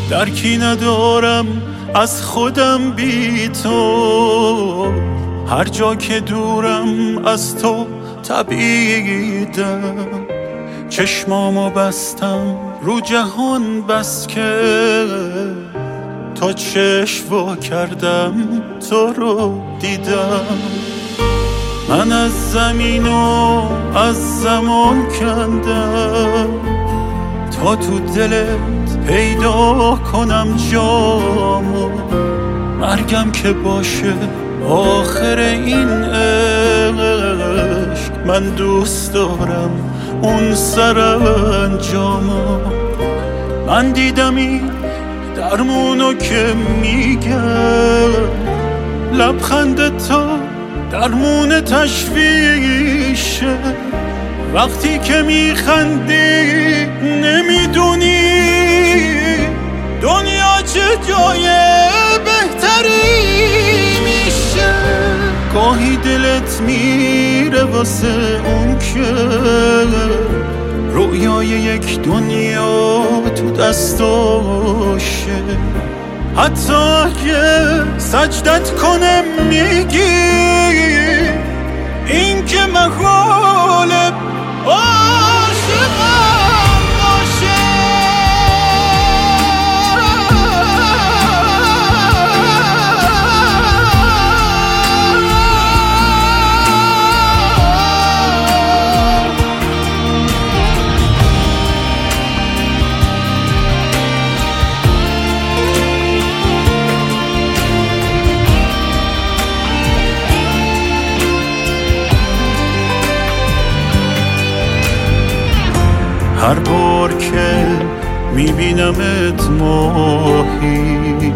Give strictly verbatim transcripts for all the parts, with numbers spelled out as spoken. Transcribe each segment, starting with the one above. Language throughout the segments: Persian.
درکی ندارم از خودم بی تو، هر جا که دورم از تو تبعیدم. چشمامو بستم رو جهان بس که تا چشم وا کردم تو رو دیدم. من از زمین و از زمان کندم تا تو دلت پیدا کنم جامو. مرگم که باشه آخر این عشق، من دوست دارم اون سرانجامو. من دیدم این درمونو که میگم، لبخند تو درمون تشویشه. وقتی که میخندی نمیدونی دنیا چه جای بهتری میشه. گاهی دلت میره واسه اون که رویای یک دنیا تو دستاشه. حتی اگه سجدت کنم میگی این که محاله عاشقم باشه. هر بار که میبینمت ماهی،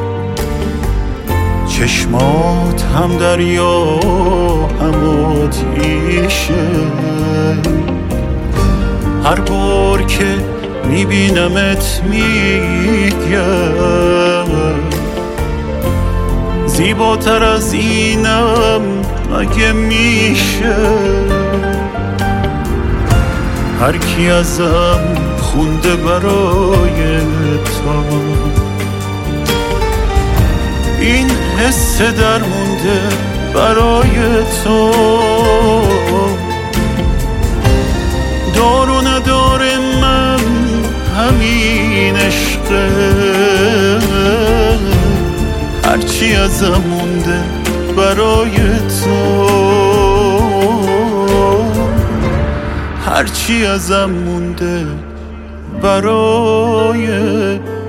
چشمات هم دریا هم آتیشه. هر بار که میبینمت میگم زیباتر از اینم مگه میشه. هر کی ازم خونده برای تو این حس درمونده برای تو. دار و نداره من همین عشقه، هرچی ازم مونده برای تو، هرچی ازم مونده برای